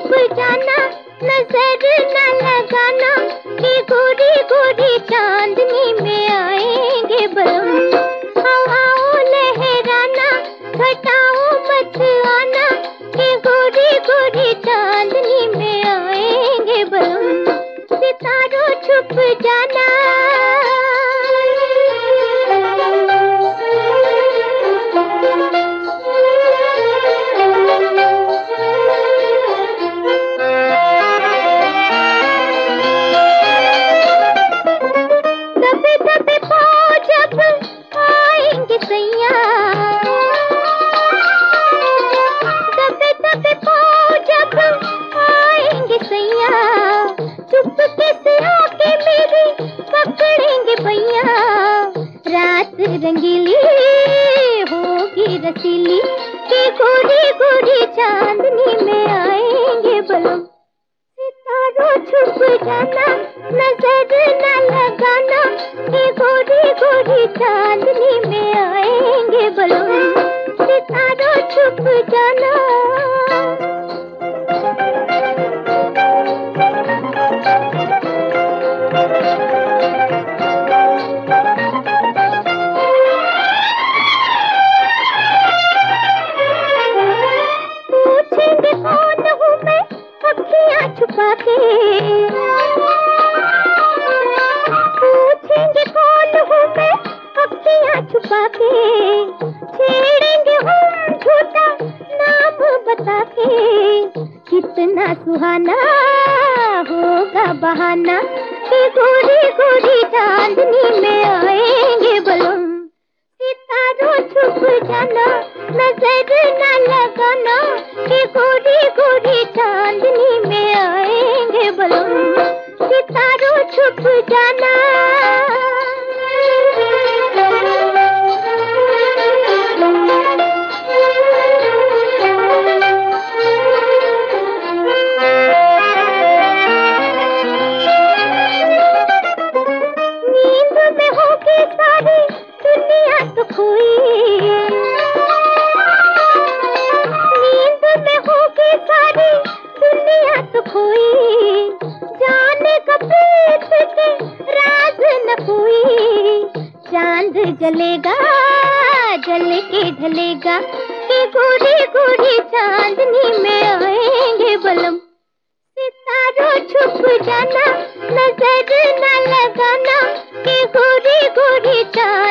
छुप जाना, नजर न लगाना, कि गोरी गोरी चांदनी में आएंगे बलम। हवाओं लहराना, घटाओं मच आना, कि गोरी गोरी चांदनी में आएंगे बलम। सितारों छुप जाना। दबे दबे पाँव जब आएंगे सैया, दबे दबे पाँव जब आएंगे सैया, चुपके से आके मेरी पकड़ेंगे भैया। रात रंगीली होगी रसीली, कि गोरी गोरी चांदनी में आएंगे बलम। सितारों छुप जाना, नजर न लगाना, कि गोरी गोरी चांदनी में आएंगे बलम। सितारों छुप जाना। पूछेंगे कौन हूँ मैं अखियाँ छुपा के, पूछेंगे कौन हूँ मैं अखियाँ छुपा के, छेड़ेंगे हम झूठा नाम बता के। कितना सुहाना होगा बहाना, कि गोरी गोरी चांदनी में आएंगे बलम। सितारों छुप जाना, नजर न लगाना, कि गोरी गोरी चांदनी में आएंगे बलम। सितारों छुप जाना। नींद में होगी सारी दुनिया तो खोई, नींद में होगी सारी दुनिया तो खोई, जाने कब के राज न कोई। चांद जलेगा जल के ढलेगा, कि गोरी गोरी चांदनी में आएंगे बलम। सितारों छुप जाना, नजर न लगाना, कि गोरी गोरी चांदनी